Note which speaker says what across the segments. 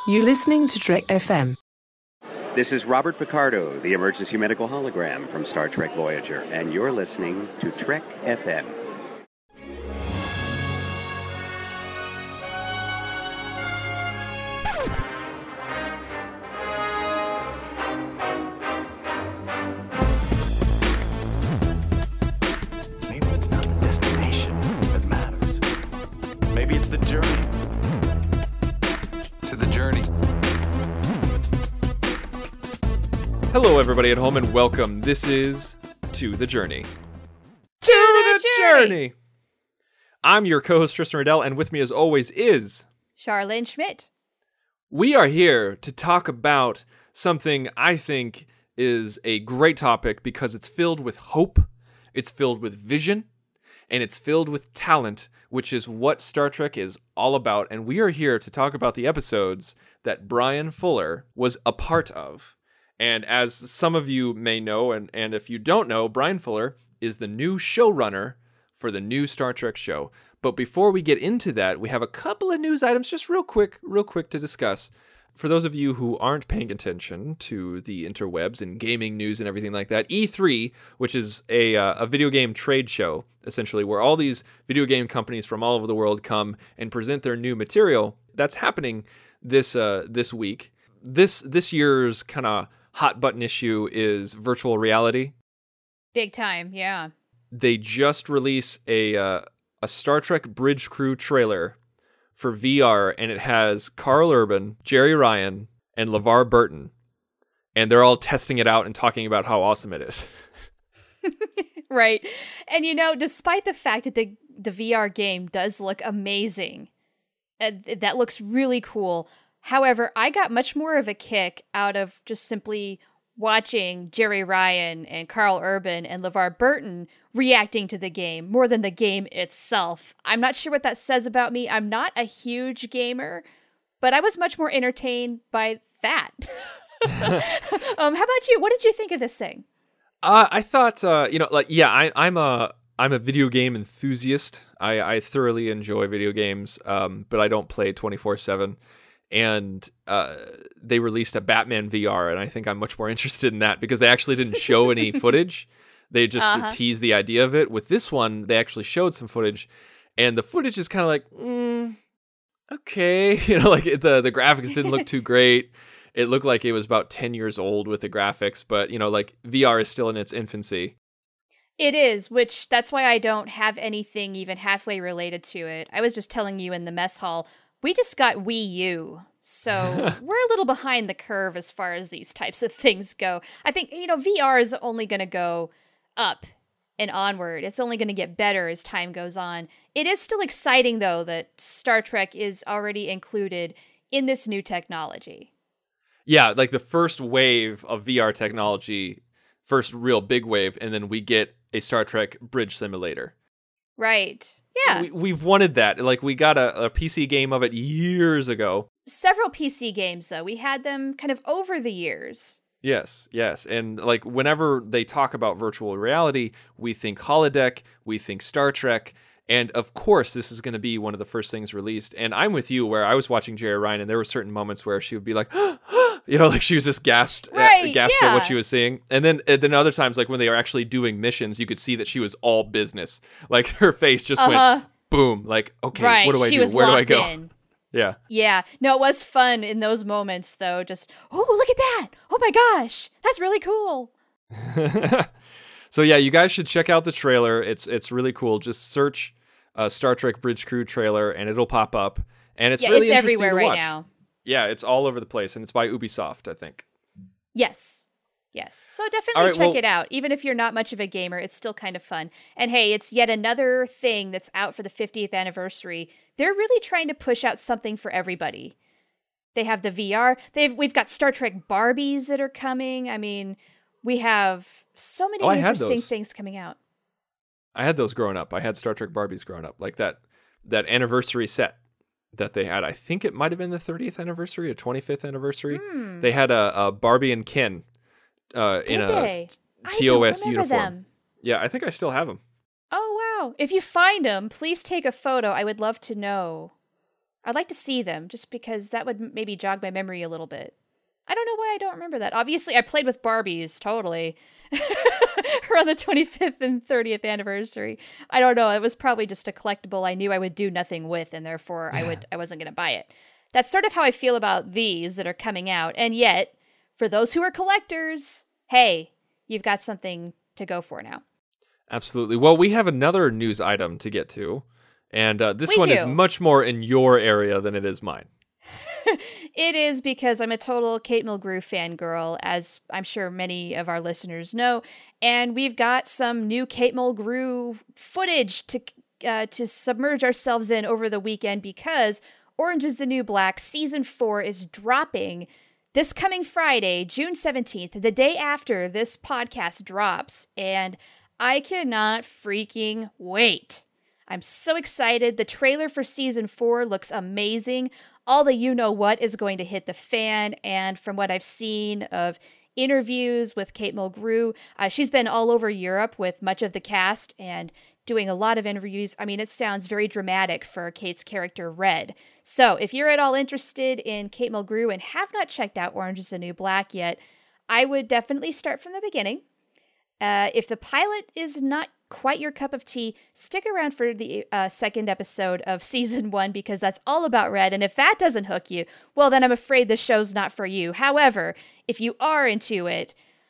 Speaker 1: You're listening to Trek FM.
Speaker 2: This is Robert Picardo, the emergency medical hologram from Star Trek Voyager, and you're listening to Trek FM.
Speaker 3: Maybe it's not the destination that matters. Maybe it's the journey. To the journey.
Speaker 4: Hello, everybody at home, and welcome. This is To the Journey. To the Journey! I'm your co-host, Tristan Riddell, and with me, as always, is...
Speaker 5: Charlene Schmidt.
Speaker 4: We are here to talk about something I think is a great topic because it's filled with hope, it's filled with vision, and it's filled with talent, which is what Star Trek is all about. And we are here to talk about the episodes that Bryan Fuller was a part of. And as some of you may know, and if you don't know, Bryan Fuller is the new showrunner for the new Star Trek show. But before we get into that, we have a couple of news items just real quick to discuss. For those of you who aren't paying attention to the interwebs and gaming news and everything like that, E3, which is a video game trade show, essentially, where all these video game companies from all over the world come and present their new material, that's happening this week. This year's kind of hot button issue is virtual reality.
Speaker 5: Big time, yeah.
Speaker 4: They just released a Star Trek Bridge Crew trailer for VR, and it has Karl Urban, Jerry Ryan, and LeVar Burton, and they're all testing it out and talking about how awesome it is.
Speaker 5: Right. And despite the fact that the VR game does look amazing, that looks really cool. However, I got much more of a kick out of just simply watching Jerry Ryan and Karl Urban and LeVar Burton reacting to the game more than the game itself. I'm not sure what that says about me. I'm not a huge gamer, but I was much more entertained by that. How about you? What did you think of this thing?
Speaker 4: I thought, I'm a video game enthusiast. I thoroughly enjoy video games, but I don't play 24/7. And they released a Batman VR, and I think I'm much more interested in that because they actually didn't show any footage. They just teased the idea of it. With this one, they actually showed some footage, and the footage is kind of like, okay. The graphics didn't look too great. It looked like it was about 10 years old with the graphics, but, VR is still in its infancy.
Speaker 5: It is, which that's why I don't have anything even halfway related to it. I was just telling you in the mess hall, we just got Wii U, so we're a little behind the curve as far as these types of things go. I think, VR is only going to go up and onward. It's only going to get better as time goes on. It is still exciting, though, that Star Trek is already included in this new technology.
Speaker 4: Yeah, like the first wave of VR technology, first real big wave, and then we get a Star Trek bridge simulator.
Speaker 5: Right. Yeah.
Speaker 4: We've wanted that. Like, we got a PC game of it years ago.
Speaker 5: Several PC games, though. We had them kind of over the years.
Speaker 4: Yes. And, like, whenever they talk about virtual reality, we think holodeck, we think Star Trek, and, of course, this is going to be one of the first things released. And I'm with you, where I was watching Jerry Ryan, and there were certain moments where she would be like, like she was just gasped at what she was seeing. And then other times, like when they were actually doing missions, you could see that she was all business. Like her face just went boom. Like, okay,
Speaker 5: right.
Speaker 4: What do I
Speaker 5: she
Speaker 4: do?
Speaker 5: Was
Speaker 4: Where do I
Speaker 5: locked
Speaker 4: go?
Speaker 5: In.
Speaker 4: Yeah.
Speaker 5: Yeah. No, it was fun in those moments, though. Just, look at that. Oh my gosh. That's really cool.
Speaker 4: So yeah, you guys should check out the trailer. It's really cool. Just search Star Trek Bridge Crew trailer and it'll pop up. And it's really interesting
Speaker 5: everywhere
Speaker 4: to
Speaker 5: right
Speaker 4: watch.
Speaker 5: now.
Speaker 4: Yeah, it's all over the place, and it's by Ubisoft, I think.
Speaker 5: Yes. So definitely check it out. Even if you're not much of a gamer, it's still kind of fun. And hey, it's yet another thing that's out for the 50th anniversary. They're really trying to push out something for everybody. They have the VR. We've got Star Trek Barbies that are coming. I mean, we have so many interesting things coming out.
Speaker 4: I had those growing up. I had Star Trek Barbies growing up, like that anniversary set that they had. I think it might have been the 30th anniversary or 25th anniversary. They had a Barbie and Ken in a TOS uniform.
Speaker 5: Them.
Speaker 4: Yeah, I think I still have them.
Speaker 5: Oh, wow. If you find them, please take a photo. I would love to know. I'd like to see them just because that would maybe jog my memory a little bit. I don't know why I don't remember that. Obviously, I played with Barbies, totally. Around the 25th and 30th anniversary. I don't know. It was probably just a collectible I knew I would do nothing with, and therefore I wasn't going to buy it. That's sort of how I feel about these that are coming out. And yet, for those who are collectors, hey, you've got something to go for now.
Speaker 4: Absolutely. Well, we have another news item to get to, and this one is much more in your area than it is mine.
Speaker 5: It is because I'm a total Kate Mulgrew fangirl, as I'm sure many of our listeners know, and we've got some new Kate Mulgrew footage to submerge ourselves in over the weekend because Orange is the New Black Season 4 is dropping this coming Friday, June 17th, the day after this podcast drops, and I cannot freaking wait. I'm so excited. The trailer for Season 4 looks amazing. All the you-know-what is going to hit the fan, and from what I've seen of interviews with Kate Mulgrew, she's been all over Europe with much of the cast and doing a lot of interviews. I mean, it sounds very dramatic for Kate's character, Red. So if you're at all interested in Kate Mulgrew and have not checked out Orange is the New Black yet, I would definitely start from the beginning. If the pilot is not quite your cup of tea, stick around for the second episode of Season 1 because that's all about Red. And if that doesn't hook you, well, then I'm afraid the show's not for you. However, if you are into it,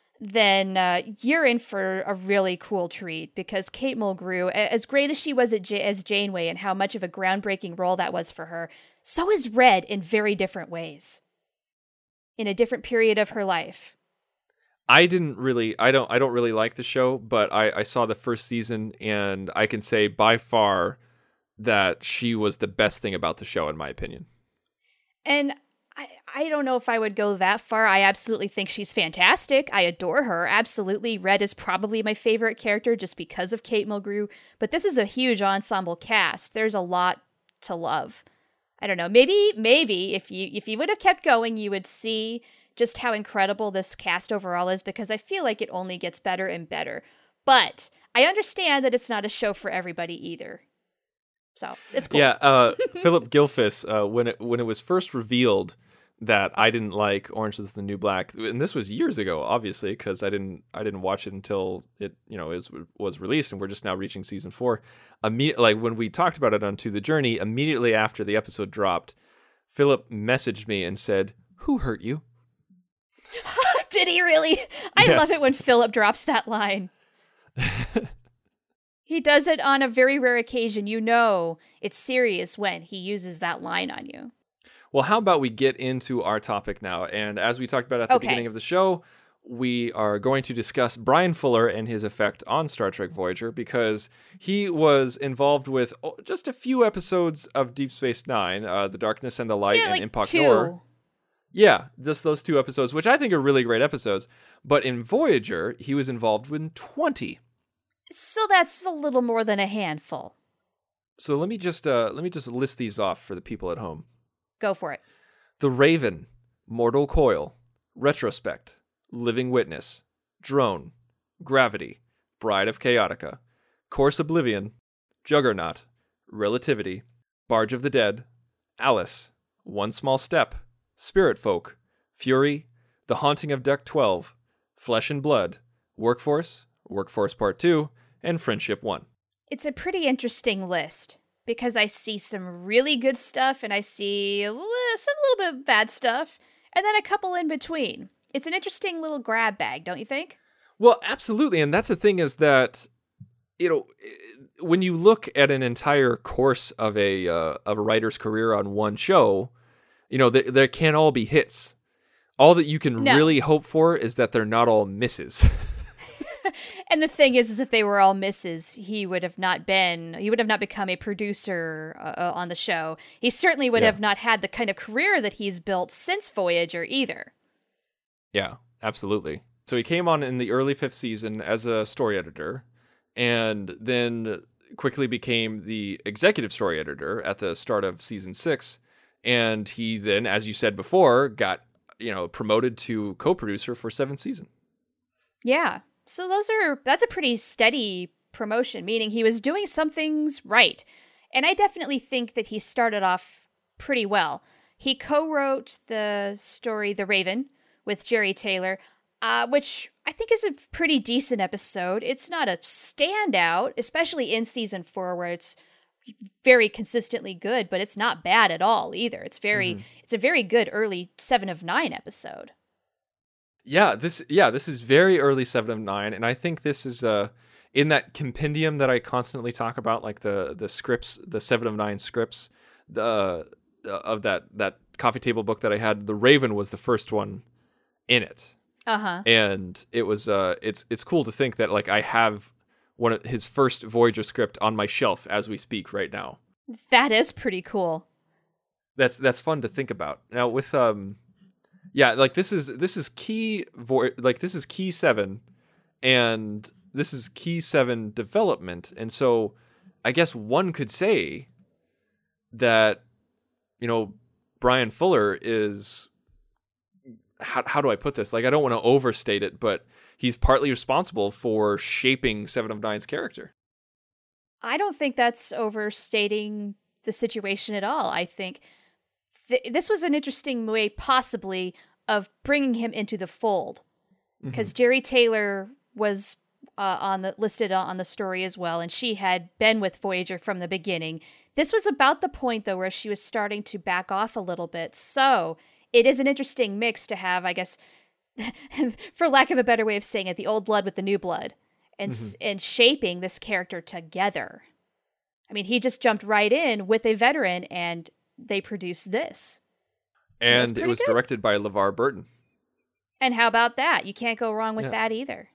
Speaker 5: then you're in for a really cool treat because Kate Mulgrew, as great as she was as Janeway and how much of a groundbreaking role that was for her, so is Red in very different ways, in a different period of her life.
Speaker 4: I don't really like the show, but I saw the first season, and I can say by far that she was the best thing about the show, in my opinion.
Speaker 5: And I don't know if I would go that far. I absolutely think she's fantastic. I adore her. Absolutely. Red is probably my favorite character just because of Kate Mulgrew. But this is a huge ensemble cast. There's a lot to love. I don't know. Maybe if you would have kept going, you would see just how incredible this cast overall is because I feel like it only gets better and better. But I understand that it's not a show for everybody either. So it's cool.
Speaker 4: Yeah, Philip Gilfus, when it was first revealed that I didn't like Orange is the New Black, and this was years ago, obviously, because I didn't watch it until it was released, and we're just now reaching Season 4. Like when we talked about it on To the Journey, immediately after the episode dropped, Philip messaged me and said, "Who hurt you?"
Speaker 5: Did he really? I love it when Philip drops that line. He does it on a very rare occasion. You know it's serious when he uses that line on you.
Speaker 4: Well, how about we get into our topic now? And as we talked about at the beginning of the show, we are going to discuss Bryan Fuller and his effect on Star Trek Voyager because he was involved with just a few episodes of Deep Space Nine, The Darkness and the Light and Impact Nor. Yeah, just those 2 episodes, which I think are really great episodes. But in Voyager, he was involved with 20.
Speaker 5: So that's a little more than a handful.
Speaker 4: So let me just list these off for the people at home.
Speaker 5: Go for it.
Speaker 4: The Raven, Mortal Coil, Retrospect, Living Witness, Drone, Gravity, Bride of Chaotica, Course Oblivion, Juggernaut, Relativity, Barge of the Dead, Alice, One Small Step, Spirit Folk, Fury, The Haunting of Deck 12, Flesh and Blood, Workforce, Workforce Part 2, and Friendship 1.
Speaker 5: It's a pretty interesting list because I see some really good stuff and I see some little bit of bad stuff and then a couple in between. It's an interesting little grab bag, don't you think?
Speaker 4: Well, absolutely. And that's the thing is that, when you look at an entire course of a writer's career on one show, there can't all be hits. All that you can really hope for is that they're not all misses.
Speaker 5: And the thing is if they were all misses, he would have not become a producer on the show. He certainly would have not had the kind of career that he's built since Voyager either.
Speaker 4: Yeah, absolutely. So he came on in the early 5th season as a story editor and then quickly became the executive story editor at the start of season 6. And he then, as you said before, got, promoted to co-producer for 7th season.
Speaker 5: Yeah. So that's a pretty steady promotion, meaning he was doing some things right. And I definitely think that he started off pretty well. He co-wrote the story The Raven with Jerry Taylor, which I think is a pretty decent episode. It's not a standout, especially in season 4 where it's very consistently good, but it's not bad at all either. It's a very good early 7 of 9 episode.
Speaker 4: This is very early 7 of 9, and I think this is in that compendium that I constantly talk about, like the scripts, the 7 of 9 scripts, of that coffee table book that I had. The Raven was the first one in it. And it was it's cool to think that like I have one of his first Voyager script on my shelf as we speak right now.
Speaker 5: That is pretty cool.
Speaker 4: That's fun to think about. Now with like this is key this is key 7, and this is key 7 development. And so I guess one could say that, you know, Bryan Fuller is, how do I put this? Like, I don't want to overstate it, but he's partly responsible for shaping 7 of 9's character.
Speaker 5: I don't think that's overstating the situation at all. I think this was an interesting way, possibly, of bringing him into the fold, because Jerry Taylor was listed on the story as well, and she had been with Voyager from the beginning. This was about the point, though, where she was starting to back off a little bit. So it is an interesting mix to have, I guess, for lack of a better way of saying it, the old blood with the new blood, and shaping this character together. I mean, he just jumped right in with a veteran, and they produced this.
Speaker 4: And it was directed by LeVar Burton.
Speaker 5: And how about that? You can't go wrong with that either.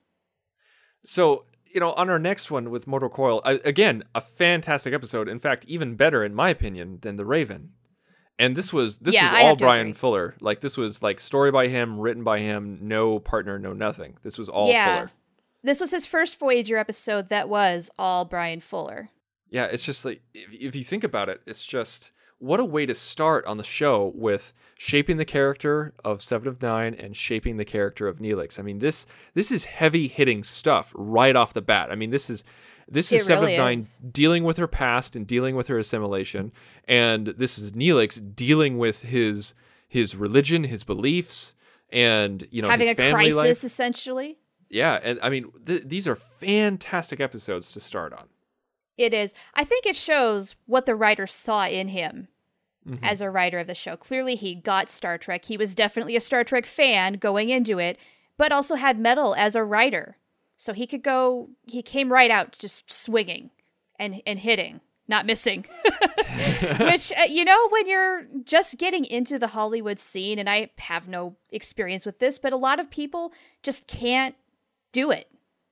Speaker 4: So, you know, on our next one with Mortal Coil, again, a fantastic episode. In fact, even better, in my opinion, than The Raven. And this was all Bryan Fuller. Like, this was like story by him, written by him, no partner, no nothing. This was all Fuller.
Speaker 5: This was his first Voyager episode that was all Bryan Fuller.
Speaker 4: Yeah, it's just like, if you think about it, it's just, what a way to start on the show with shaping the character of 7 of 9 and shaping the character of Neelix. I mean, this is heavy-hitting stuff right off the bat. I mean, this is 7 of 9 dealing with her past and dealing with her assimilation, and this is Neelix dealing with his religion, his beliefs, and, you know,
Speaker 5: having
Speaker 4: his
Speaker 5: a
Speaker 4: family
Speaker 5: crisis,
Speaker 4: life.
Speaker 5: Essentially.
Speaker 4: Yeah, and I mean, these are fantastic episodes to start on.
Speaker 5: It is. I think it shows what the writer saw in him as a writer of the show. Clearly, he got Star Trek. He was definitely a Star Trek fan going into it, but also had metal as a writer. So he came right out just swinging and hitting, not missing. Which, you know, when you're just getting into the Hollywood scene, and I have no experience with this, but a lot of people just can't do it.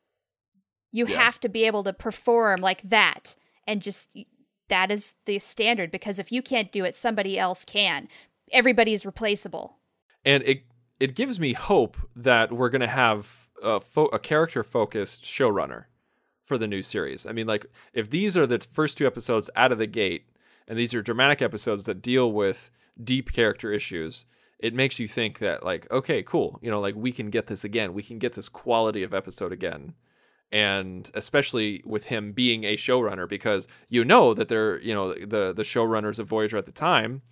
Speaker 5: You have to be able to perform like that, and just that is the standard, because if you can't do it, somebody else can. Everybody's replaceable.
Speaker 4: And it gives me hope that we're going to have a character-focused showrunner for the new series. I mean, like, if these are the first 2 episodes out of the gate, and these are dramatic episodes that deal with deep character issues, it makes you think that, like, okay, cool. You know, like, we can get this again. We can get this quality of episode again. And especially with him being a showrunner, because you know that they're, you know, the showrunners of Voyager at the time,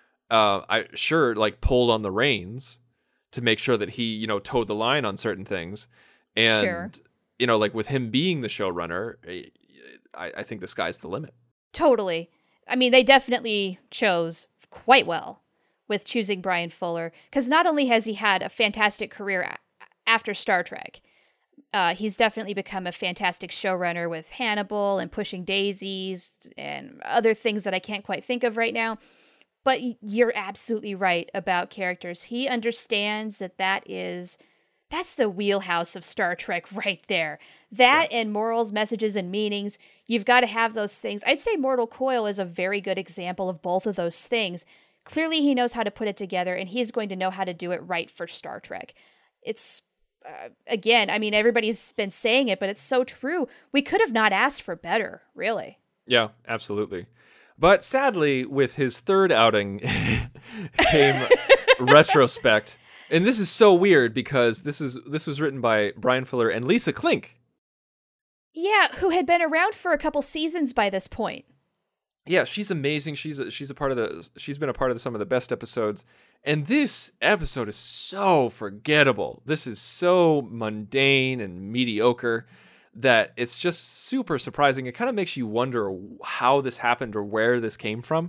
Speaker 4: pulled on the reins to make sure that he, you know, towed the line on certain things. And, you know, like, with him being the showrunner, I think the sky's the limit.
Speaker 5: Totally. I mean, they definitely chose quite well with choosing Bryan Fuller, because not only has he had a fantastic career after Star Trek, he's definitely become a fantastic showrunner with Hannibal and Pushing Daisies and other things that I can't quite think of right now. But you're absolutely right about characters. He understands that's the wheelhouse of Star Trek right there. That and morals, messages, and meanings. You've got to have those things. I'd say Mortal Coil is a very good example of both of those things. Clearly, he knows how to put it together, and he's going to know how to do it right for Star Trek. It's again, I mean, everybody's been saying it, but it's so true. We could have not asked for better, really.
Speaker 4: Yeah, absolutely. But sadly, with his third outing came Retrospect. And this is so weird, because this was written by Bryan Fuller and Lisa Klink.
Speaker 5: Yeah, who had been around for a couple seasons by this point.
Speaker 4: Yeah, she's amazing. She's a part of she's been a part of some of the best episodes. And this episode is so forgettable. This is so mundane and mediocre that it's just super surprising. It kind of makes you wonder how this happened or where this came from.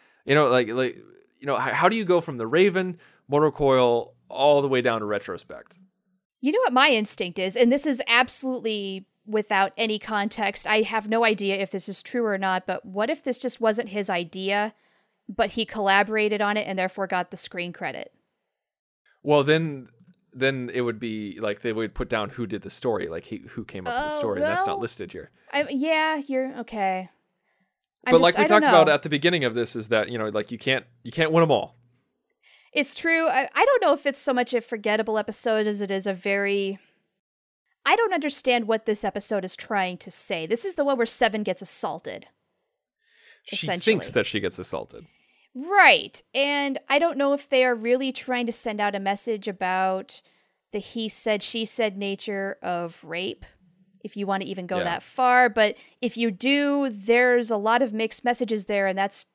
Speaker 4: How do you go from the Raven, Motor Coil, all the way down to Retrospect?
Speaker 5: You know what my instinct is, and this is absolutely without any context. I have no idea if this is true or not, but what if this just wasn't his idea, but he collaborated on it and therefore got the screen credit?
Speaker 4: Well, then it would be like they would put down who did the story, like who came up with the story, and that's not listed here.
Speaker 5: You're okay.
Speaker 4: But like we talked about at the beginning of this, is that you can't win them all.
Speaker 5: It's true. I don't know if it's so much a forgettable episode as it is a very... I don't understand what this episode is trying to say. This is the one where Seven gets assaulted.
Speaker 4: She thinks that she gets assaulted.
Speaker 5: Right. And I don't know if they are really trying to send out a message about the he said, she said nature of rape, if you want to even go that far. But if you do, there's a lot of mixed messages there, and that's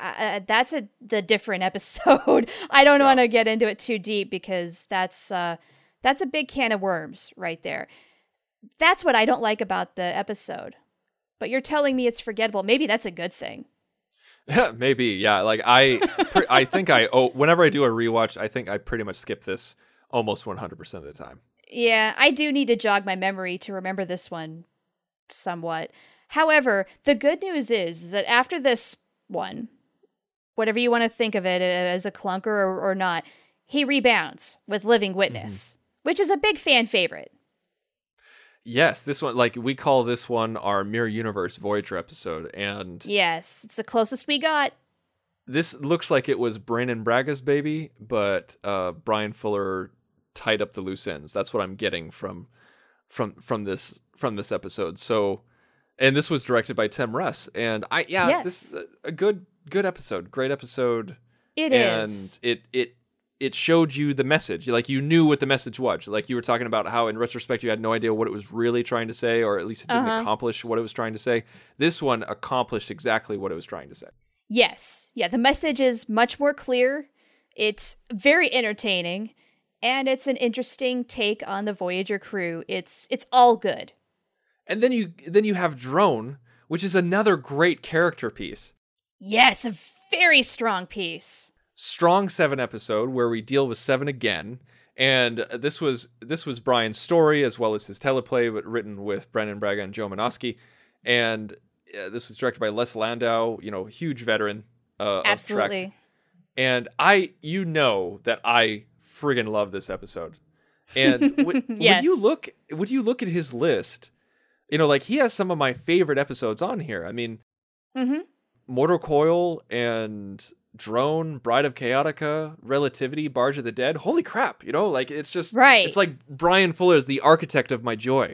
Speaker 5: the different episode. I don't want to get into it too deep because that's a big can of worms right there. That's what I don't like about the episode. But you're telling me it's forgettable. Maybe that's a good thing.
Speaker 4: Yeah, maybe. Yeah, like I think whenever I do a rewatch, I think I pretty much skip this almost 100% of the time.
Speaker 5: Yeah, I do need to jog my memory to remember this one somewhat. However, the good news is that after this one, whatever you want to think of it as a clunker or not, he rebounds with Living Witness, which is a big fan favorite.
Speaker 4: Yes, this one, like we call this one our Mirror Universe Voyager episode, and
Speaker 5: yes, it's the closest we got.
Speaker 4: This looks like it was Brannon Braga's baby, but Brian Fuller tied up the loose ends. That's what I'm getting from this episode. So, and this was directed by Tim Russ, and this is a good episode, great episode.
Speaker 5: It is,
Speaker 4: and it showed you the message. Like, you knew what the message was. Like, you were talking about how in retrospect you had no idea what it was really trying to say, or at least it didn't accomplish what it was trying to say. This one accomplished exactly what it was trying to say.
Speaker 5: Yes. Yeah, the message is much more clear. It's very entertaining, and it's an interesting take on the Voyager crew. It's all good.
Speaker 4: And then you have Drone, which is another great character piece.
Speaker 5: Yes, a very strong piece.
Speaker 4: Strong Seven episode where we deal with Seven again, and this was Brian's story as well as his teleplay, but written with Brannon Braga and Joe Menosky, and this was directed by Les Landau, huge veteran
Speaker 5: absolutely.
Speaker 4: Of Trek. And I friggin' love this episode. And
Speaker 5: yes.
Speaker 4: would you look at his list? He has some of my favorite episodes on here. I mean, Motor Coil and Drone, Bride of Chaotica, Relativity, Barge of the Dead. Holy crap, it's just...
Speaker 5: Right.
Speaker 4: It's like Brian Fuller is the architect of my joy.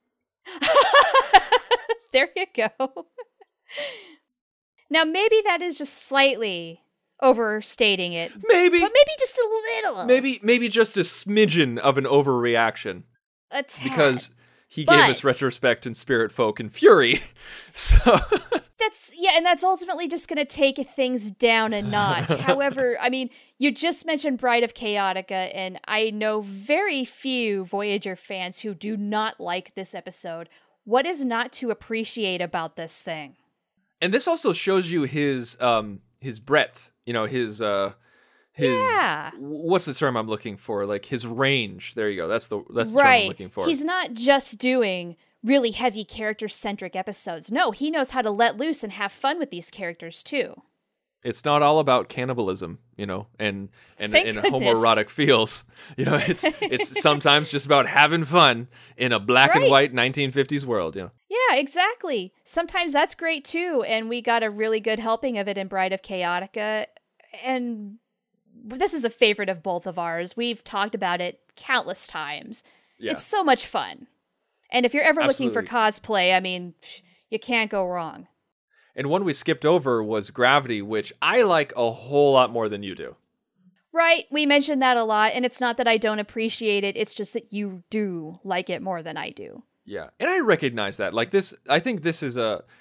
Speaker 5: There you go. Now, maybe that is just slightly overstating it.
Speaker 4: Maybe.
Speaker 5: But maybe just a little.
Speaker 4: Maybe just a smidgen of an overreaction.
Speaker 5: A tad.
Speaker 4: Because he gave us Retrospect and Spirit Folk and Fury. So...
Speaker 5: and that's ultimately just going to take things down a notch. However, I mean, you just mentioned Bride of Chaotica, and I know very few Voyager fans who do not like this episode. What is not to appreciate about this thing?
Speaker 4: And this also shows you his breadth, his what's the term I'm looking for? Like his range. There you go. That's the term I'm looking for.
Speaker 5: He's not just doing really heavy character-centric episodes. No, he knows how to let loose and have fun with these characters too.
Speaker 4: It's not all about cannibalism, and
Speaker 5: goodness.
Speaker 4: homoerotic feels. It's sometimes just about having fun in a black and white 1950s world. Yeah,
Speaker 5: exactly. Sometimes that's great too, and we got a really good helping of it in Bride of Chaotica. And this is a favorite of both of ours. We've talked about it countless times. Yeah. It's so much fun. And if you're ever looking for cosplay, I mean, you can't go wrong.
Speaker 4: And one we skipped over was Gravity, which I like a whole lot more than you do.
Speaker 5: Right. We mentioned that a lot, and it's not that I don't appreciate it. It's just that you do like it more than I do.
Speaker 4: Yeah. And I recognize that. Like this, I think this is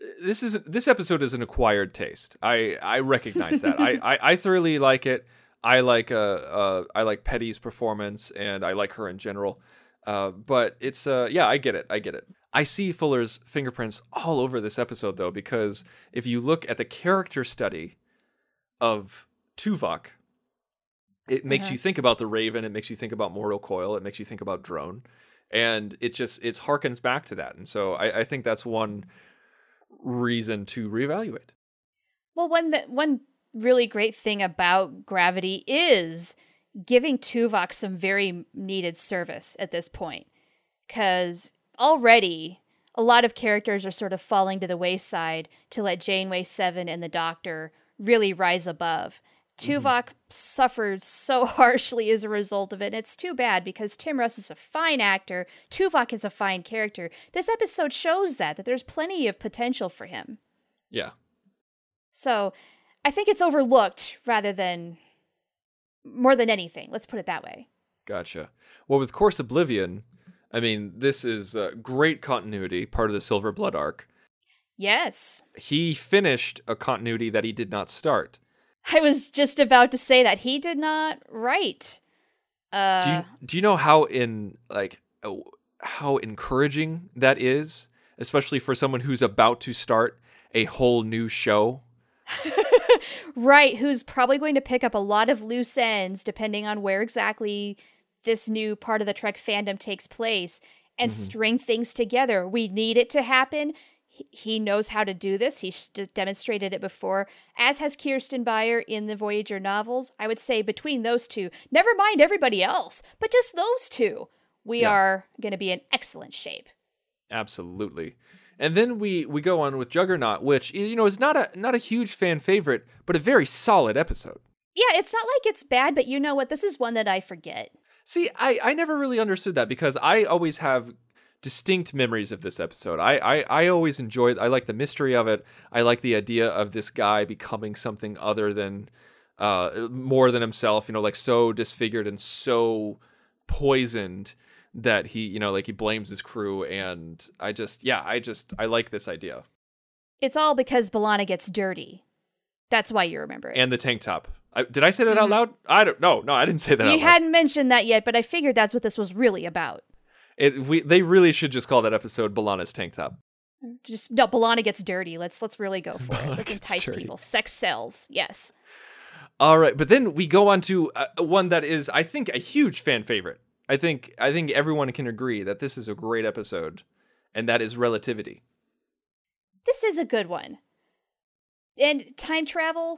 Speaker 4: this episode is an acquired taste. I recognize that. I thoroughly like it. I like Petty's performance, and I like her in general. But it's I get it. I see Fuller's fingerprints all over this episode, though, because if you look at the character study of Tuvok, it makes you think about the Raven. It makes you think about Mortal Coil. It makes you think about Drone, and it harkens back to that. And so I think that's one reason to reevaluate.
Speaker 5: Well, one really great thing about Gravity is giving Tuvok some very needed service at this point, because already a lot of characters are sort of falling to the wayside to let Janeway 7 and the Doctor really rise above. Tuvok suffered so harshly as a result of it. And it's too bad, because Tim Russ is a fine actor. Tuvok is a fine character. This episode shows that there's plenty of potential for him.
Speaker 4: Yeah.
Speaker 5: So I think it's overlooked more than anything. Let's put it that way.
Speaker 4: Gotcha. Well, with Course Oblivion, I mean, this is great continuity, part of the Silver Blood arc.
Speaker 5: Yes.
Speaker 4: He finished a continuity that he did not start.
Speaker 5: I was just about to say that he did not write.
Speaker 4: Do you know how encouraging that is, especially for someone who's about to start a whole new show?
Speaker 5: Right, who's probably going to pick up a lot of loose ends depending on where exactly this new part of the Trek fandom takes place, and string things together. We need it to happen. He knows how to do this. He's demonstrated it before, as has Kirsten Beyer in the Voyager novels. I would say between those two, never mind everybody else, but just those two, we are going to be in excellent shape.
Speaker 4: Absolutely. And then we go on with Juggernaut, which, is not a huge fan favorite, but a very solid episode.
Speaker 5: Yeah, it's not like it's bad, but you know what? This is one that I forget.
Speaker 4: See, I never really understood that, because I always have distinct memories of this episode. I always enjoyed. I like the mystery of it. I like the idea of this guy becoming something other than more than himself, like so disfigured and so poisoned that he blames his crew. And I like this idea.
Speaker 5: It's all because B'Elanna gets dirty. That's why you remember it.
Speaker 4: And the tank top. Did I say that out loud? I don't know. No, I didn't say that out loud.
Speaker 5: You hadn't mentioned that yet, but I figured that's what this was really about.
Speaker 4: They really should just call that episode B'Elanna's tank top.
Speaker 5: B'Elanna gets dirty. Let's really go for it. Let's entice people. Sex sells. Yes.
Speaker 4: All right, but then we go on to one that is, I think, a huge fan favorite. I think everyone can agree that this is a great episode, and that is Relativity.
Speaker 5: This is a good one. And time travel,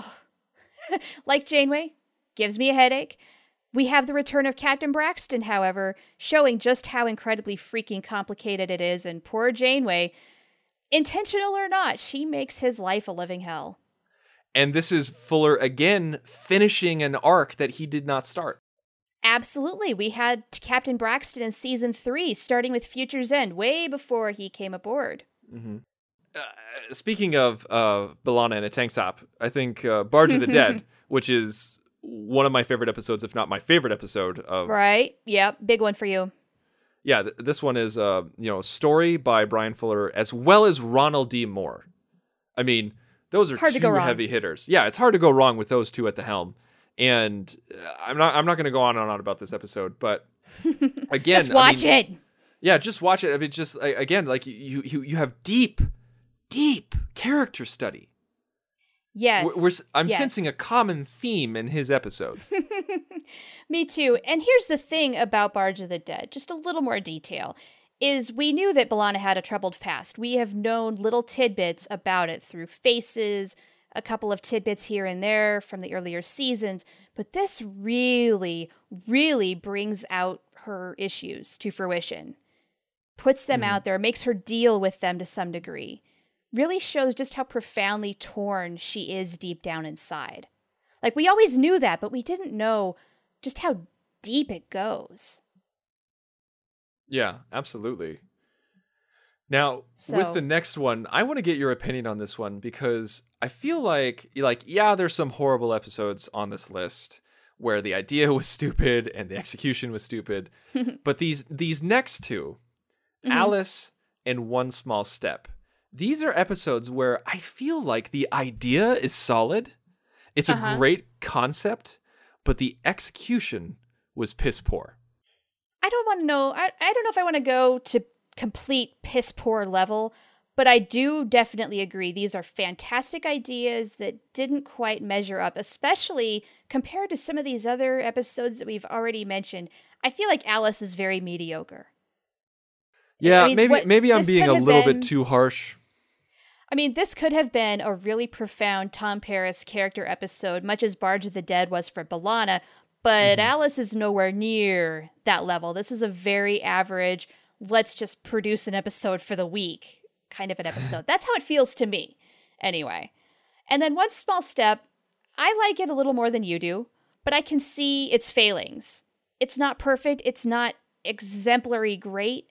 Speaker 5: like Janeway, gives me a headache. We have the return of Captain Braxton, however, showing just how incredibly freaking complicated it is, and poor Janeway, intentional or not, she makes his life a living hell.
Speaker 4: And this is Fuller, again, finishing an arc that he did not start.
Speaker 5: Absolutely. We had Captain Braxton in Season 3, starting with Future's End, way before he came aboard.
Speaker 4: Mm-hmm. Speaking of B'Elanna in a tank top, I think Barge of the Dead, which is one of my favorite episodes, if not my favorite episode of...
Speaker 5: Right. Yep. Big one for you.
Speaker 4: Yeah. This one is, story by Brian Fuller, as well as Ronald D. Moore. I mean, those are two heavy hitters. Yeah. It's hard to go wrong with those two at the helm. And I'm not going to go on and on about this episode, but again...
Speaker 5: Just watch it.
Speaker 4: Yeah, just watch it. I mean, just, again, like, you have deep character study.
Speaker 5: Yes.
Speaker 4: I'm sensing a common theme in his episodes.
Speaker 5: Me too. And here's the thing about Barge of the Dead, just a little more detail, is we knew that B'Elanna had a troubled past. We have known little tidbits about it through faces, a couple of tidbits here and there from the earlier seasons, but this really, really brings out her issues to fruition. Puts them out there, makes her deal with them to some degree. Really shows just how profoundly torn she is deep down inside. Like, we always knew that, but we didn't know just how deep it goes.
Speaker 4: Yeah, absolutely. Now, with the next one, I want to get your opinion on this one, because I feel like, there's some horrible episodes on this list where the idea was stupid and the execution was stupid. But these next two, Alice and One Small Step, these are episodes where I feel like the idea is solid. It's a great concept, but the execution was piss poor.
Speaker 5: I don't want to know. I don't know if I want to go to complete piss poor level, but I do definitely agree. These are fantastic ideas that didn't quite measure up, especially compared to some of these other episodes that we've already mentioned. I feel like Alice is very mediocre.
Speaker 4: Yeah, I mean, maybe I'm being a little bit too harsh.
Speaker 5: I mean, this could have been a really profound Tom Paris character episode, much as Barge of the Dead was for B'Elanna, but Alice is nowhere near that level. This is a very average, let's just produce an episode for the week kind of an episode. That's how it feels to me, anyway. And then one small step, I like it a little more than you do, but I can see its failings. It's not perfect. It's not exemplary great.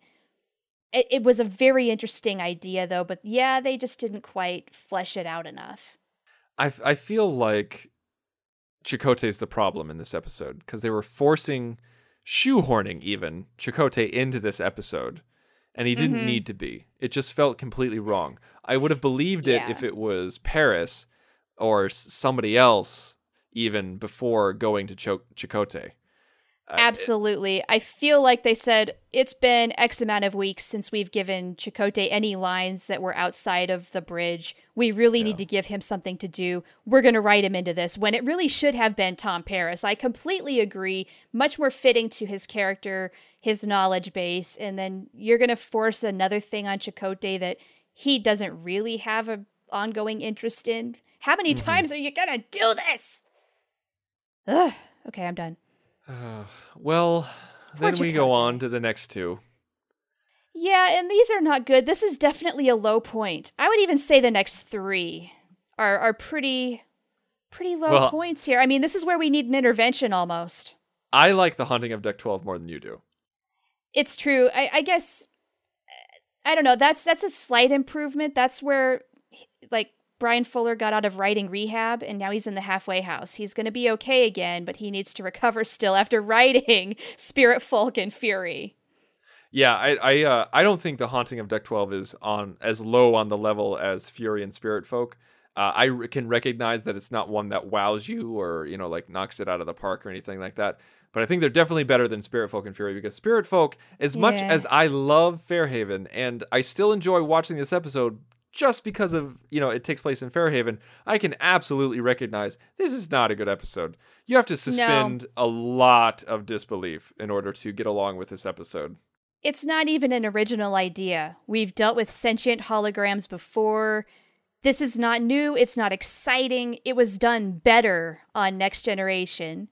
Speaker 5: It was a very interesting idea, though, but yeah, they just didn't quite flesh it out enough.
Speaker 4: I feel like Chakotay's the problem in this episode, because they were shoehorning even, Chakotay into this episode, and he didn't need to be. It just felt completely wrong. I would have believed it if it was Paris or somebody else, even before going to Chakotay.
Speaker 5: Absolutely. I feel like they said, it's been X amount of weeks since we've given Chakotay any lines that were outside of the bridge. We really need to give him something to do. We're going to write him into this, when it really should have been Tom Paris. I completely agree. Much more fitting to his character, his knowledge base, and then you're going to force another thing on Chakotay that he doesn't really have an ongoing interest in. How many times are you going to do this? Ugh. Okay, I'm done.
Speaker 4: Well, then we go on to the next two.
Speaker 5: Yeah, and these are not good. This is definitely a low point. I would even say the next three are pretty low points here. I mean, this is where we need an intervention almost.
Speaker 4: I like The Haunting of Deck 12 more than you do.
Speaker 5: It's true. I guess, I don't know. That's a slight improvement. That's where, like, Brian Fuller got out of writing rehab, and now he's in the halfway house. He's going to be okay again, but he needs to recover still after writing Spirit Folk and Fury.
Speaker 4: Yeah, I don't think The Haunting of Deck 12 is on as low on the level as Fury and Spirit Folk. I can recognize that it's not one that wows you or, like knocks it out of the park or anything like that. But I think they're definitely better than Spirit Folk and Fury, because Spirit Folk, as much as I love Fairhaven, and I still enjoy watching this episode just because of, it takes place in Fairhaven, I can absolutely recognize this is not a good episode. You have to suspend a lot of disbelief in order to get along with this episode.
Speaker 5: It's not even an original idea. We've dealt with sentient holograms before. This is not new. It's not exciting. It was done better on Next Generation.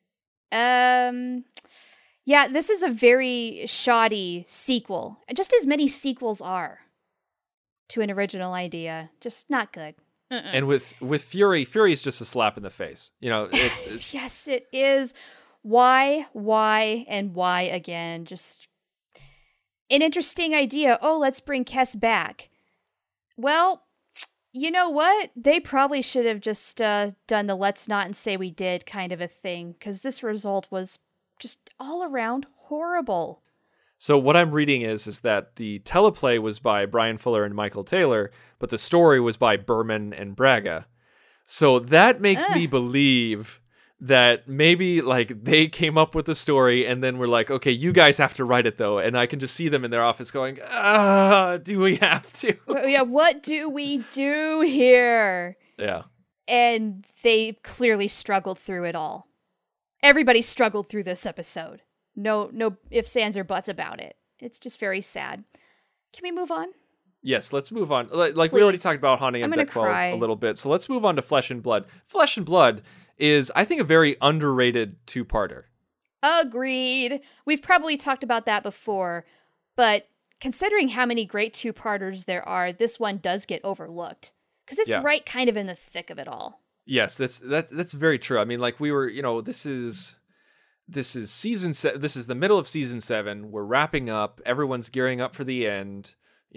Speaker 5: Yeah, this is a very shoddy sequel, just as many sequels are to an original idea. Just not good.
Speaker 4: And with Fury is just a slap in the face. It's
Speaker 5: yes, it is. Why, and why again? Just an interesting idea. Oh, let's bring Kes back. Well, you know what? They probably should have just done the let's not and say we did kind of a thing, because this result was just all around horrible.
Speaker 4: So what I'm reading is that the teleplay was by Brian Fuller and Michael Taylor, but the story was by Berman and Braga. So that makes me believe that maybe they came up with the story and then we're like, okay, you guys have to write it though. And I can just see them in their office going, do we have to?
Speaker 5: Yeah, what do we do here?
Speaker 4: Yeah.
Speaker 5: And they clearly struggled through it all. Everybody struggled through this episode. No ifs, ands, or buts about it. It's just very sad. Can we move on?
Speaker 4: Yes, let's move on. We already talked about Haunting of Deck 12 a little bit, so let's move on to Flesh and Blood. Flesh and Blood is, I think, a very underrated two-parter.
Speaker 5: Agreed. We've probably talked about that before, but considering how many great two-parters there are, this one does get overlooked, because it's right kind of in the thick of it all.
Speaker 4: Yes, that's very true. I mean, we were, this is season 7. This is the middle of season 7. We're wrapping up. Everyone's gearing up for the end.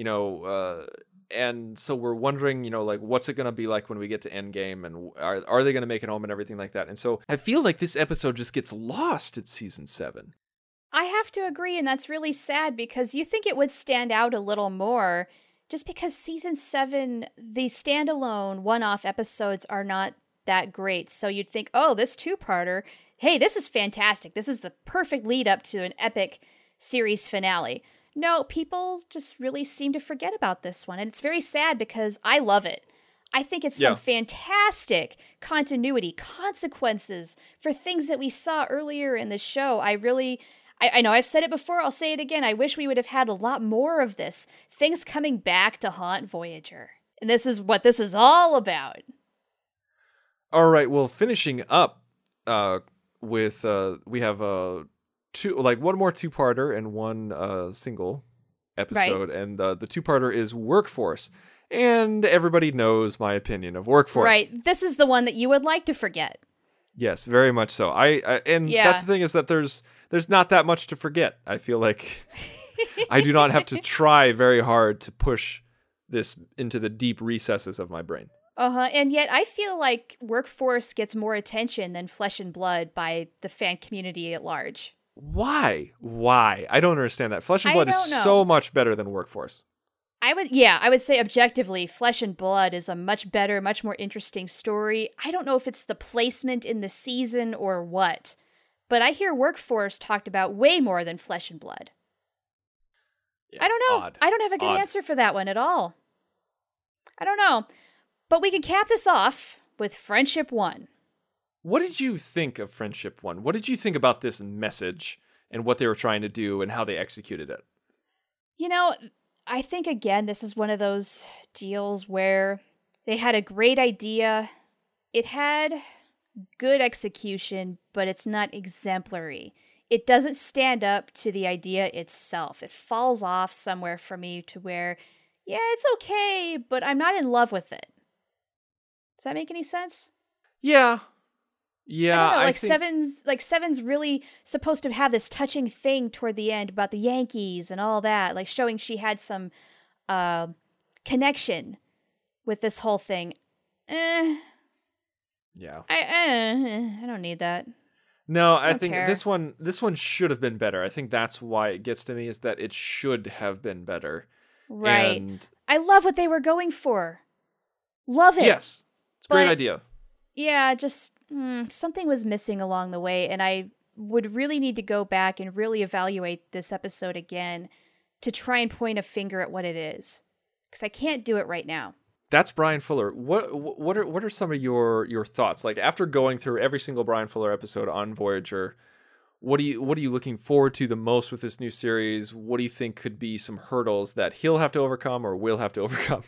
Speaker 4: And so we're wondering, what's it going to be like when we get to Endgame, and are they going to make it home and everything like that? And so I feel like this episode just gets lost at season 7.
Speaker 5: I have to agree, and that's really sad, because you think it would stand out a little more just because season 7, the standalone one-off episodes are not that great. So you'd think, oh, this two-parter, hey, this is fantastic. This is the perfect lead up to an epic series finale. No, people just really seem to forget about this one. And it's very sad because I love it. I think it's some fantastic continuity, consequences for things that we saw earlier in the show. I know I've said it before, I'll say it again. I wish we would have had a lot more of this. Things coming back to haunt Voyager. And this is what this is all about.
Speaker 4: All right, well, finishing up with we have one more two-parter and one single episode, right. And the two-parter is Workforce. And everybody knows my opinion of Workforce.
Speaker 5: Right. This is the one that you would like to forget.
Speaker 4: Yes, very much so. That's the thing, is that there's not that much to forget. I feel like I do not have to try very hard to push this into the deep recesses of my brain.
Speaker 5: And yet I feel like Workforce gets more attention than Flesh and Blood by the fan community at large.
Speaker 4: Why? I don't understand that. Flesh and Blood is so much better than Workforce.
Speaker 5: I would say objectively, Flesh and Blood is a much better, much more interesting story. I don't know if it's the placement in the season or what, but I hear Workforce talked about way more than Flesh and Blood. Yeah, I don't know.
Speaker 4: Odd.
Speaker 5: I don't have a good answer for that one at all. I don't know. But we can cap this off with Friendship 1.
Speaker 4: What did you think of Friendship 1? What did you think about this message and what they were trying to do and how they executed it?
Speaker 5: You know, I think, again, this is one of those deals where they had a great idea. It had good execution, but it's not exemplary. It doesn't stand up to the idea itself. It falls off somewhere for me to where, yeah, it's okay, but I'm not in love with it. Does that make any sense?
Speaker 4: Yeah.
Speaker 5: I don't know, Seven's really supposed to have this touching thing toward the end about the Yankees and all that, like showing she had some connection with this whole thing. Yeah. I don't need that.
Speaker 4: No, I think this one should have been better. I think that's why it gets to me, is that it should have been better.
Speaker 5: Right. And I love what they were going for. Love it.
Speaker 4: Yes. It's a great idea.
Speaker 5: Yeah, just something was missing along the way, and I would really need to go back and really evaluate this episode again to try and point a finger at what it is, because I can't do it right now.
Speaker 4: That's Bryan Fuller. What are some of your thoughts? Like, after going through every single Bryan Fuller episode on Voyager, what are you looking forward to the most with this new series? What do you think could be some hurdles that he'll have to overcome or will have to overcome?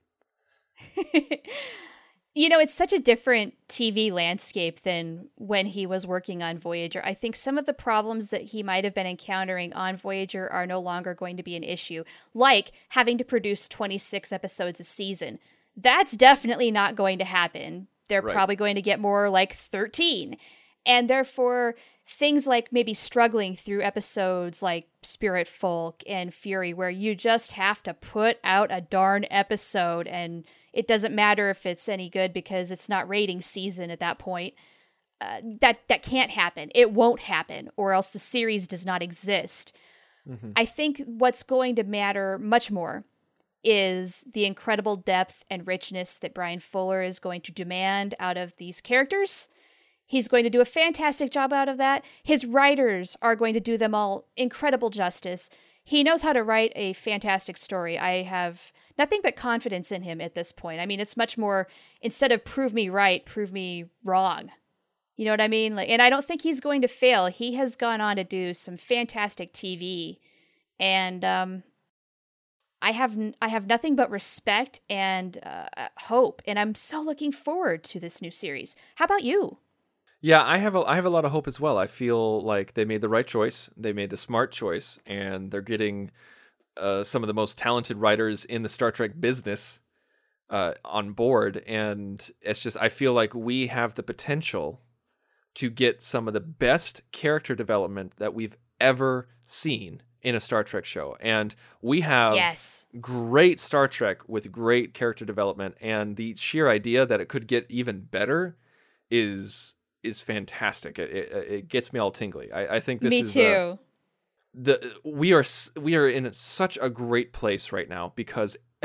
Speaker 5: You know, it's such a different TV landscape than when he was working on Voyager. I think some of the problems that he might have been encountering on Voyager are no longer going to be an issue, like having to produce 26 episodes a season. That's definitely not going to happen. They're probably going to get more like 13. And therefore, things like maybe struggling through episodes like Spirit Folk and Fury, where you just have to put out a darn episode and it doesn't matter if it's any good because it's not rating season at that point. That can't happen. It won't happen, or else the series does not exist. Mm-hmm. I think what's going to matter much more is the incredible depth and richness that Bryan Fuller is going to demand out of these characters. He's going to do a fantastic job out of that. His writers are going to do them all incredible justice. He knows how to write a fantastic story. I have nothing but confidence in him at this point. I mean, it's much more, instead of prove me right, prove me wrong. You know what I mean? And I don't think he's going to fail. He has gone on to do some fantastic TV. And I have nothing but respect and hope. And I'm so looking forward to this new series. How about you?
Speaker 4: Yeah, I have a lot of hope as well. I feel like they made the right choice. They made the smart choice, and they're getting some of the most talented writers in the Star Trek business on board. And it's just, I feel like we have the potential to get some of the best character development that we've ever seen in a Star Trek show. And we have great Star Trek with great character development, and the sheer idea that it could get even better is fantastic. It gets me all tingly. I think this is
Speaker 5: me too.
Speaker 4: We are in such a great place right now because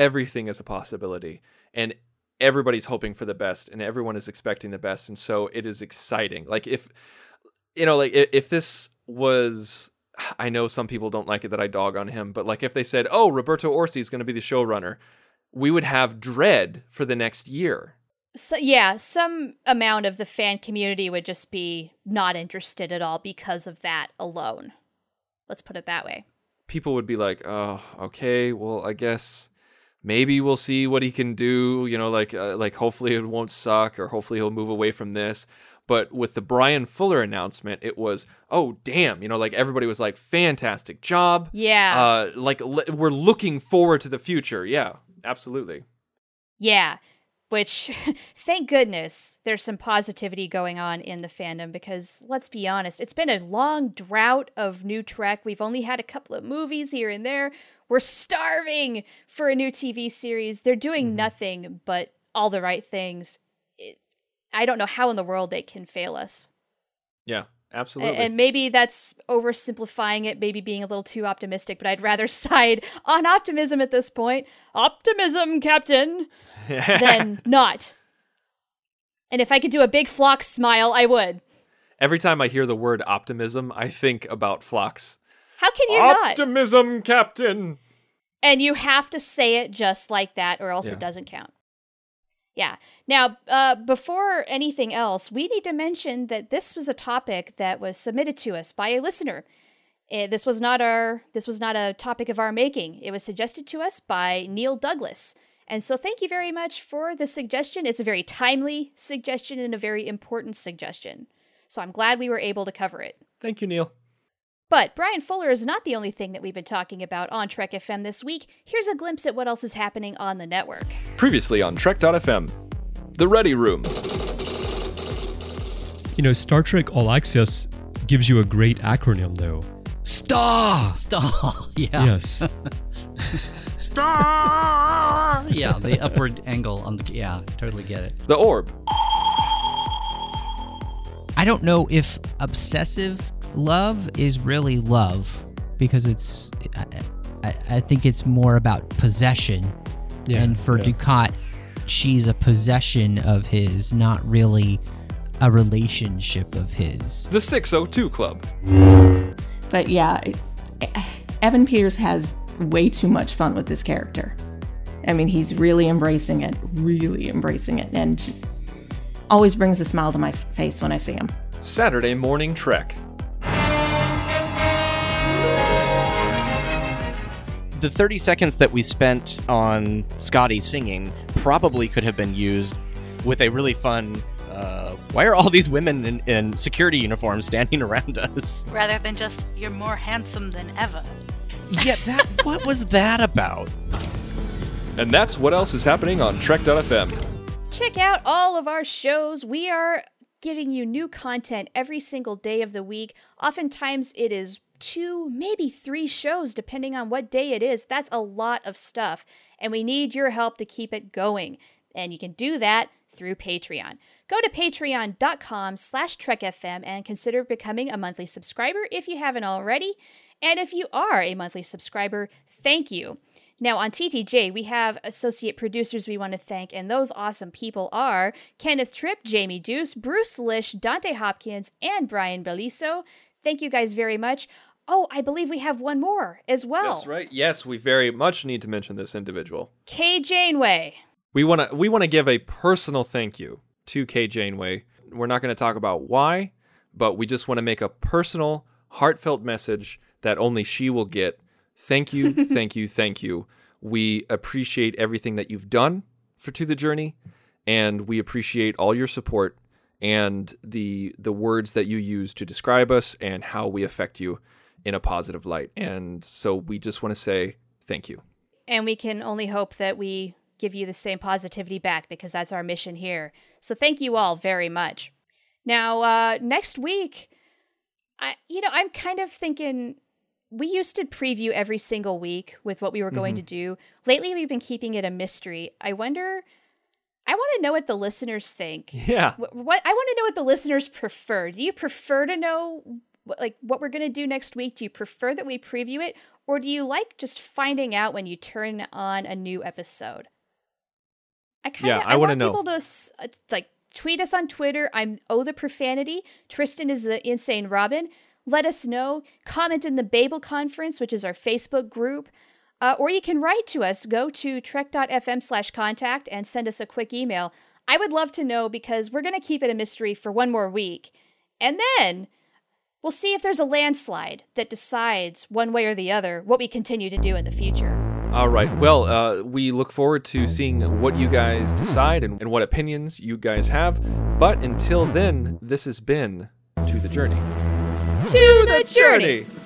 Speaker 4: everything is a possibility, and everybody's hoping for the best, and everyone is expecting the best, and so it is exciting. Like if this was, I know some people don't like it that I dog on him, but like if they said, oh, Roberto Orci is going to be the showrunner, we would have dread for the next year.
Speaker 5: So yeah, some amount of the fan community would just be not interested at all because of that alone. Let's put it that way.
Speaker 4: People would be like, oh, okay, well, I guess maybe we'll see what he can do. You know, like hopefully it won't suck, or hopefully he'll move away from this. But with the Bryan Fuller announcement, it was, oh, damn. You know, like everybody was like, fantastic job.
Speaker 5: Yeah.
Speaker 4: We're looking forward to the future. Yeah, absolutely.
Speaker 5: Yeah. Which, thank goodness, there's some positivity going on in the fandom, because let's be honest, it's been a long drought of new Trek. We've only had a couple of movies here and there. We're starving for a new TV series. They're doing nothing but all the right things. I don't know how in the world they can fail us.
Speaker 4: Yeah, absolutely.
Speaker 5: And maybe that's oversimplifying it, maybe being a little too optimistic, but I'd rather side on optimism at this point. Optimism, Captain! Than not. And if I could do a big Phlox smile, I would.
Speaker 4: Every time I hear the word optimism, I think about Phlox.
Speaker 5: How can you not?
Speaker 4: Optimism, Captain!
Speaker 5: And you have to say it just like that, or else it doesn't count. Yeah. Now, before anything else, we need to mention that this was a topic that was submitted to us by a listener. This was not a topic of our making. It was suggested to us by Neil Douglas. And so thank you very much for the suggestion. It's a very timely suggestion and a very important suggestion. So I'm glad we were able to cover it.
Speaker 4: Thank you, Neil.
Speaker 5: But Bryan Fuller is not the only thing that we've been talking about on Trek FM this week. Here's a glimpse at what else is happening on the network.
Speaker 4: Previously on Trek.fm, The Ready Room.
Speaker 6: You know, Star Trek All Access gives you a great acronym, though.
Speaker 7: STAR! STAR, yeah.
Speaker 6: Yes.
Speaker 7: STAR! Yeah, the upward angle on the... Yeah, totally get it.
Speaker 4: The Orb.
Speaker 8: I don't know if obsessive love is really love, because it's... I think it's more about possession.
Speaker 6: Yeah,
Speaker 8: and for Dukat, she's a possession of his, not really a relationship of his.
Speaker 4: The 602 Club.
Speaker 9: But yeah, Evan Peters has way too much fun with this character. I mean, he's really embracing it, and just always brings a smile to my face when I see him.
Speaker 4: Saturday Morning Trek.
Speaker 10: The 30 seconds that we spent on Scotty singing probably could have been used with a really fun, why are all these women in security uniforms standing around us?
Speaker 11: Rather than just, you're more handsome than ever.
Speaker 10: Yeah, what was that about?
Speaker 4: And that's what else is happening on Trek.fm.
Speaker 5: Check out all of our shows. We are giving you new content every single day of the week. Oftentimes it is 2, maybe 3 shows, depending on what day it is. That's a lot of stuff, and we need your help to keep it going. And you can do that through Patreon. Go to patreon.com/TrekFM and consider becoming a monthly subscriber if you haven't already. And if you are a monthly subscriber, thank you. Now on TTJ, we have associate producers we want to thank, and those awesome people are Kenneth Tripp, Jamie Deuce, Bruce Lish, Dante Hopkins, and Brian Beliso. Thank you guys very much. Oh, I believe we have one more as well.
Speaker 4: That's right. Yes, we very much need to mention this individual.
Speaker 5: Kay Janeway.
Speaker 4: We want to give a personal thank you to Kay Janeway. We're not going to talk about why, but we just want to make a personal, heartfelt message that only she will get. Thank you, thank you, thank you. We appreciate everything that you've done for To The Journey, and we appreciate all your support and the words that you use to describe us and how we affect you in a positive light. And so we just want to say thank you.
Speaker 5: And we can only hope that we give you the same positivity back, because that's our mission here. So thank you all very much. Now, next week, I'm kind of thinking, we used to preview every single week with what we were going to do. Lately, we've been keeping it a mystery. I want to know what the listeners think.
Speaker 4: Yeah.
Speaker 5: I want to know what the listeners prefer. Do you prefer to know what we're going to do next week. Do you prefer that we preview it, or do you like just finding out when you turn on a new episode? I want to know. People to tweet us on Twitter. I'm the Profanity. Tristan is the Insane Robin. Let us know. Comment in the Babel Conference, which is our Facebook group. Or you can write to us. Go to trek.fm/contact and send us a quick email. I would love to know, because we're going to keep it a mystery for one more week. And then we'll see if there's a landslide that decides one way or the other what we continue to do in the future.
Speaker 4: All right. Well, we look forward to seeing what you guys decide and what opinions you guys have. But until then, this has been To the Journey.
Speaker 5: To the Journey!